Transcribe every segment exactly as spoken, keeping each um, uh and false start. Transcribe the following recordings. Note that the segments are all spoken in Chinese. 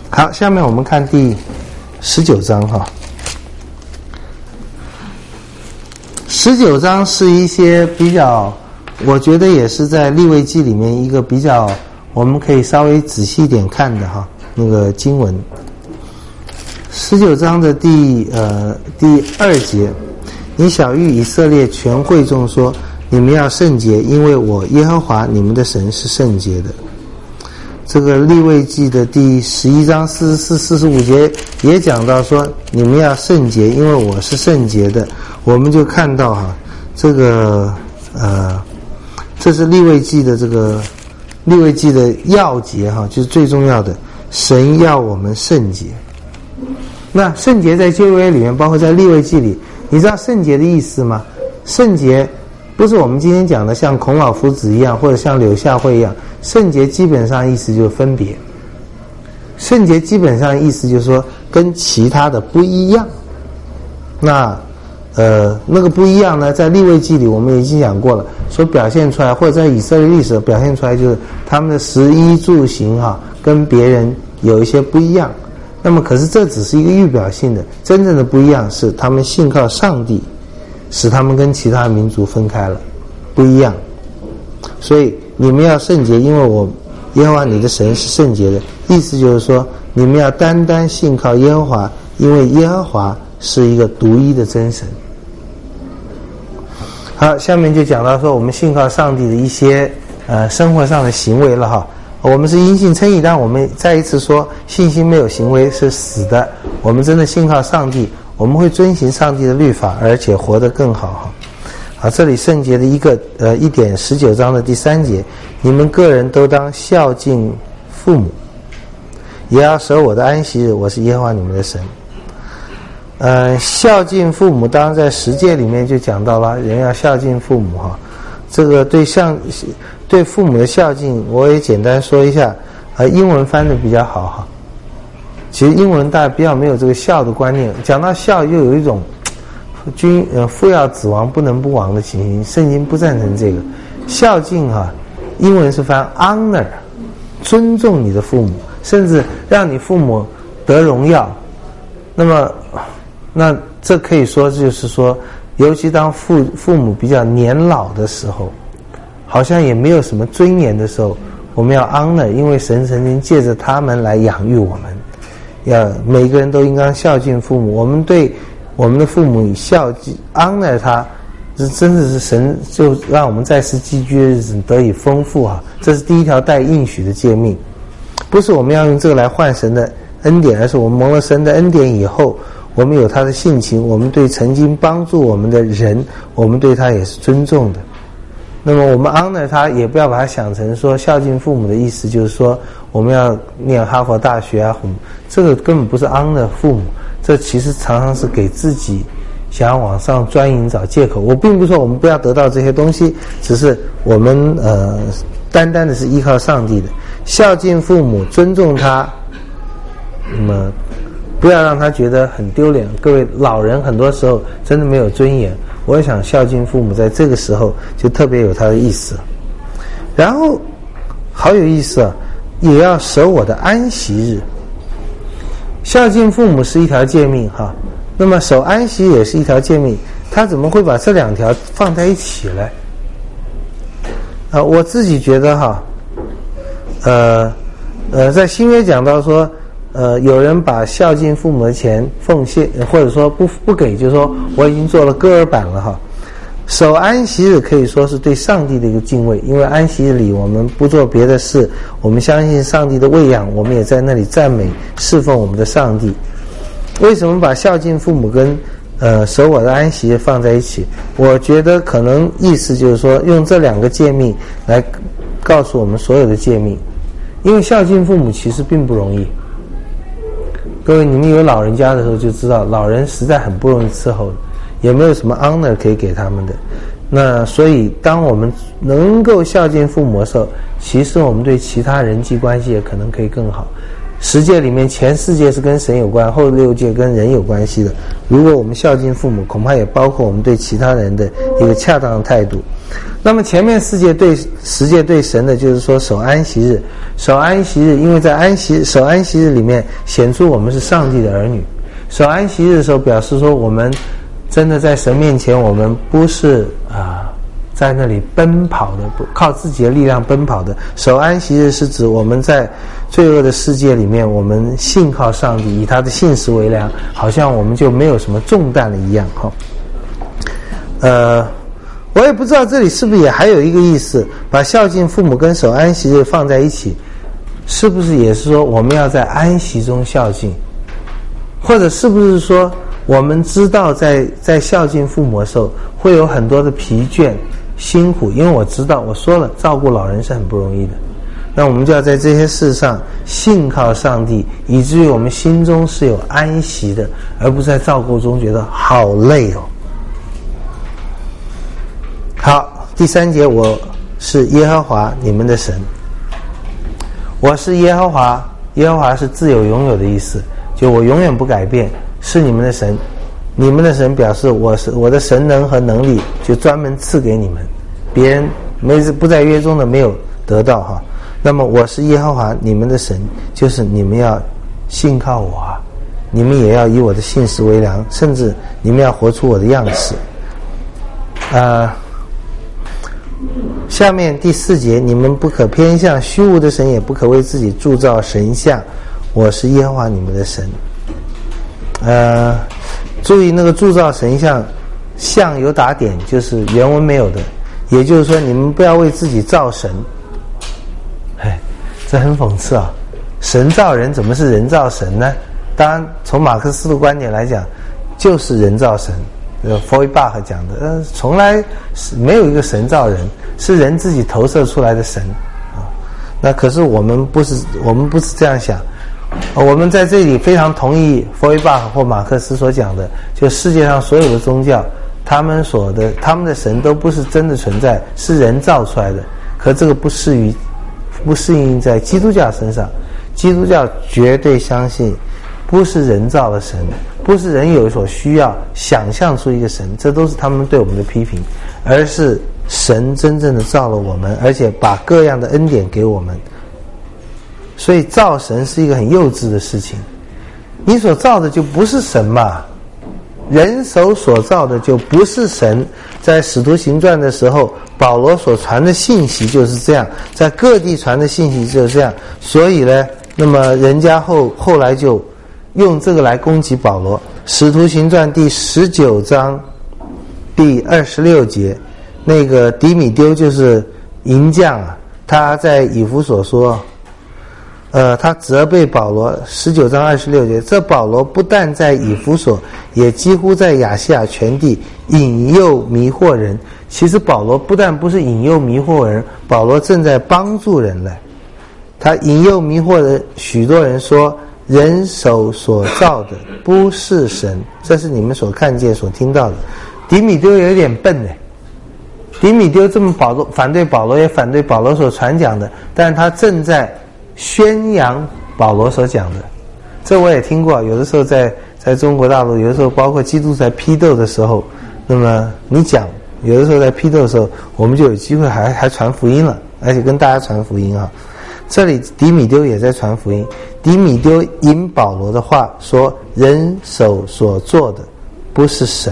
好，下面我们看第十九章哈。十九章是一些比较，我觉得也是在利未记里面一个比较我们可以稍微仔细一点看的哈那个经文。十九章的第呃第二节，你晓谕以色列全会众说，你们要圣洁，因为我耶和华你们的神是圣洁的。这个利未记的第十一章四十四、四十五节也讲到说，你们要圣洁，因为我是圣洁的。我们就看到哈，这个呃，这是利未记的这个利未记的要节哈，就是最重要的，神要我们圣洁。那圣洁在旧约里面，包括在利未记里，你知道圣洁的意思吗？圣洁不是我们今天讲的像孔老夫子一样，或者像柳下惠一样。圣洁基本上意思就是分别，圣洁基本上意思就是说跟其他的不一样。那呃那个不一样呢，在利未记里我们已经讲过了，所表现出来，或者在以色列历史表现出来，就是他们的食衣住行哈，跟别人有一些不一样。那么可是这只是一个预表性的，真正的不一样是他们信靠上帝，使他们跟其他民族分开了，不一样。所以你们要圣洁，因为我耶和华你的神是圣洁的。意思就是说，你们要单单信靠耶和华，因为耶和华是一个独一的真神。好，下面就讲到说我们信靠上帝的一些呃生活上的行为了哈。我们是因信称义，但我们再一次说，信心没有行为是死的。我们真的信靠上帝，我们会遵行上帝的律法，而且活得更好哈。好，这里圣洁的一个呃一点十九章的第三节，你们个人都当孝敬父母，也要守我的安息日，我是耶和华你们的神。呃，孝敬父母，当然在十诫里面就讲到了，人要孝敬父母哈。这个对像对父母的孝敬，我也简单说一下，呃，英文翻的比较好哈。其实英文大家比较没有这个孝的观念，讲到孝又有一种君呃父要子亡不能不亡的情形，圣经不赞成这个。孝敬哈、啊，英文是翻 honor， 尊重你的父母，甚至让你父母得荣耀。那么，那这可以说就是说，尤其当父父母比较年老的时候，好像也没有什么尊严的时候，我们要 honor， 因为神曾经借着他们来养育我们，要每个人都应当孝敬父母。我们对我们的父母以孝敬 honor 他，这真的是神就让我们在世寄居的日子得以丰富哈。这是第一条带应许的诫命，不是我们要用这个来换神的恩典，而是我们蒙了神的恩典以后，我们有他的性情，我们对曾经帮助我们的人，我们对他也是尊重的。那么我们 honor 他，也不要把它想成说孝敬父母的意思就是说我们要念哈佛大学啊，这个根本不是 honor 父母，这其实常常是给自己想要往上钻营找借口。我并不是说我们不要得到这些东西，只是我们呃单单的是依靠上帝的，孝敬父母，尊重他，那么不要让他觉得很丢脸。各位老人很多时候真的没有尊严，我也想孝敬父母，在这个时候就特别有他的意思。然后好有意思啊，也要守我的安息日。孝敬父母是一条诫命哈，那么守安息也是一条诫命，他怎么会把这两条放在一起来？呃，我自己觉得哈，呃呃，在新约讲到说，呃，有人把孝敬父母的钱奉献，或者说不不给，就是说我已经做了割耳板了哈。守安息日可以说是对上帝的一个敬畏，因为安息日里我们不做别的事，我们相信上帝的喂养，我们也在那里赞美侍奉我们的上帝。为什么把孝敬父母跟呃守我的安息日放在一起？我觉得可能意思就是说，用这两个诫命来告诉我们所有的诫命，因为孝敬父母其实并不容易。各位，你们有老人家的时候就知道，老人实在很不容易伺候的，也没有什么 honor 可以给他们的。那所以当我们能够孝敬父母的时候，其实我们对其他人际关系也可能可以更好。 十诫里面前四诫是跟神有关，后六诫跟人有关系的。如果我们孝敬父母，恐怕也包括我们对其他人的一个恰当的态度。那么前面四诫对十诫对神的，就是说守安息日，守安息日，因为在安息守安息日里面显出我们是上帝的儿女。守安息日的时候，表示说我们真的在神面前，我们不是啊、呃、在那里奔跑的，不靠自己的力量奔跑的。守安息日是指我们在罪恶的世界里面，我们信靠上帝，以他的信实为粮，好像我们就没有什么重担了一样哈。呃，我也不知道这里是不是也还有一个意思，把孝敬父母跟守安息日放在一起，是不是也是说我们要在安息中孝敬？或者是不是说我们知道在在孝敬父母的时候会有很多的疲倦辛苦，因为我知道我说了照顾老人是很不容易的，那我们就要在这些事上信靠上帝，以至于我们心中是有安息的，而不是在照顾中觉得好累哦。好，第三节，我是耶和华你们的神。我是耶和华，耶和华是自有永有的意思，就我永远不改变，是你们的神。你们的神表示我是我的神能和能力就专门赐给你们，别人没不在约中的没有得到哈。那么我是耶和华你们的神，就是你们要信靠我啊，你们也要以我的信实为粮，甚至你们要活出我的样式。呃下面第四节，你们不可偏向虚无的神，也不可为自己铸造神像，我是耶和华你们的神。呃注意那个铸造神像，像有打点，就是原文没有的，也就是说你们不要为自己造神。哎，这很讽刺啊，神造人怎么是人造神呢？当然从马克思的观点来讲，就是人造神，呃弗伊巴赫讲的，呃从来没有一个神造人，是人自己投射出来的神啊。那可是我们不是我们不是这样想。我们在这里非常同意弗伊巴赫或马克思所讲的，就世界上所有的宗教，他们所的他们的神都不是真的存在，是人造出来的。可这个不适于不适应在基督教身上，基督教绝对相信不是人造的神，不是人有所需要想象出一个神，这都是他们对我们的批评，而是神真正的造了我们，而且把各样的恩典给我们。所以造神是一个很幼稚的事情，你所造的就不是神嘛，人手所造的就不是神。在使徒行传的时候，保罗所传的信息就是这样，在各地传的信息就是这样，所以呢，那么人家后后来就用这个来攻击保罗。使徒行传第十九章第二十六节，那个迪米丢就是银匠啊，他在以弗所说，呃，他责备保罗，十九章二十六节，这保罗不但在以弗所，也几乎在亚细亚全地引诱迷惑人。其实保罗不但不是引诱迷惑人，保罗正在帮助人了。他引诱迷惑人，许多人说人手所造的不是神，这是你们所看见所听到的。迪米丢有点笨呢，迪米丢这么保罗反对保罗，也反对保罗所传讲的，但是他正在宣扬保罗所讲的。这我也听过，有的时候在在中国大陆，有的时候包括基督在批斗的时候，那么你讲，有的时候在批斗的时候，我们就有机会还还传福音了，而且跟大家传福音啊。这里迪米丢也在传福音，迪米丢引保罗的话说，人手所做的不是神，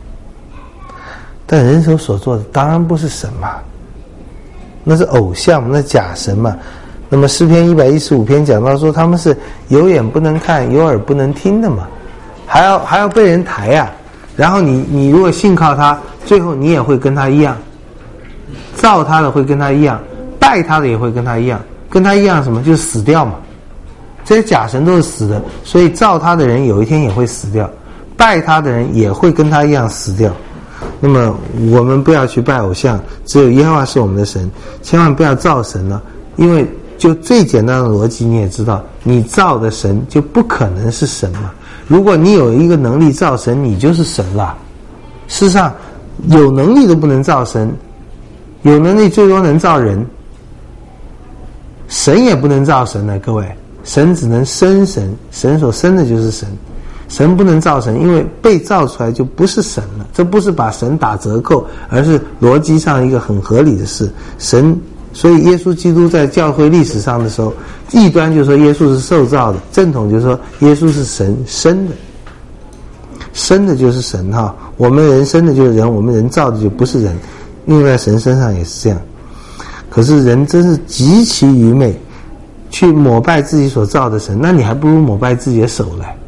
但人手所做的当然不是神嘛，那是偶像，那是假神嘛。那么诗篇一百一十五篇讲到说，他们是有眼不能看，有耳不能听的嘛，还要还要被人抬啊。然后你你如果信靠他，最后你也会跟他一样，造他的会跟他一样，拜他的也会跟他一样，跟他一样什么？就是死掉嘛。这些假神都是死的，所以造他的人有一天也会死掉，拜他的人也会跟他一样死掉。那么我们不要去拜偶像，只有耶和华是我们的神，千万不要造神了，因为就最简单的逻辑你也知道，你造的神就不可能是神嘛。如果你有一个能力造神，你就是神了。事实上有能力都不能造神，有能力最多能造人，神也不能造神呢，各位。 神只能生神，神所生的就是神，神不能造神，因为被造出来就不是神了。这不是把神打折扣，而是逻辑上一个很合理的事。神，所以耶稣基督在教会历史上的时候，异端就说耶稣是受造的，正统就说耶稣是神生的，生的就是神哈，我们人生的就是人，我们人造的就不是人，用在神身上也是这样。可是人真是极其愚昧，去膜拜自己所造的神，那你还不如膜拜自己的手来。